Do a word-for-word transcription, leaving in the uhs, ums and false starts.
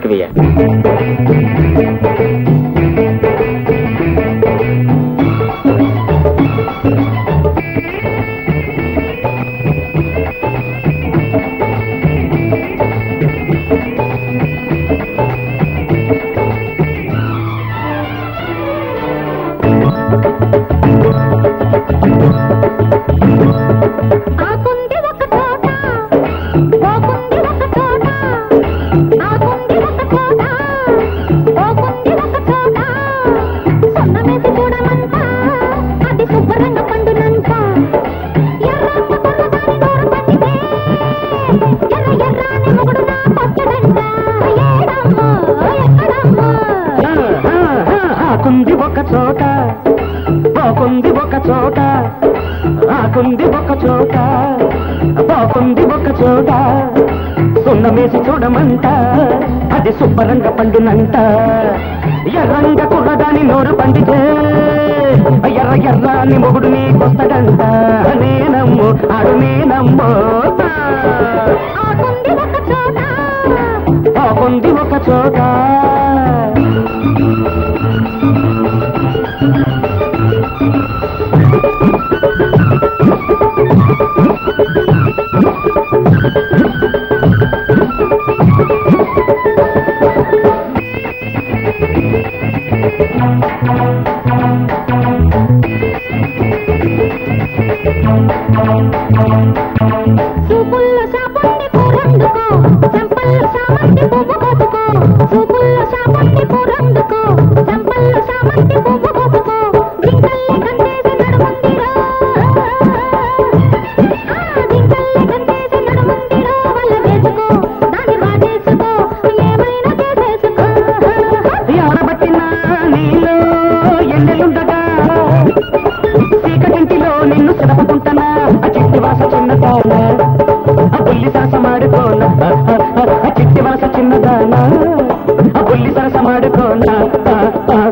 తీసుకువెయ్య. ఆకుంది ఒక చోట పోకుంది ఒక చోట ఆకుంది ఒక చోట పోకుంది ఒక చోట సున్నమేసి చూడమంట అది శుభ్రంగా పండునంట ఎర్రంగా కుర్రదాని నోరు పండితే ఎర్ర ఎర్రాని మొగుడు నీకొస్తాడంట నేనమ్ము ఆడు నేనమ్మో పోకుంది ఒక చోట చూపుల్లో సాపండి పూరందుకో చంపల్లో సామంతి పువ్వు కోపుకో చూపుల్లో సాపండి పూరందుకో చంపల్లో సామంతి పువ్వు కోపుకో దింకల్లి గంటేసి నడుముందిరో దింకల్లి గంటేసి నడుముందిరో వల్ల వేసుకో దాన్ని వాడేసుకో ఏమైనా చేసేసుకో ఆడబట్టిన నీలో ఎండలుండగా చీకటింటిలో నిన్ను సెలవుకుంటున్నా చిట్టి వాస చిన్నదాన బుల్లి సరస మాడుకోన చిట్టి వాస చిన్నదాన బుల్లి సరస మాడుకోన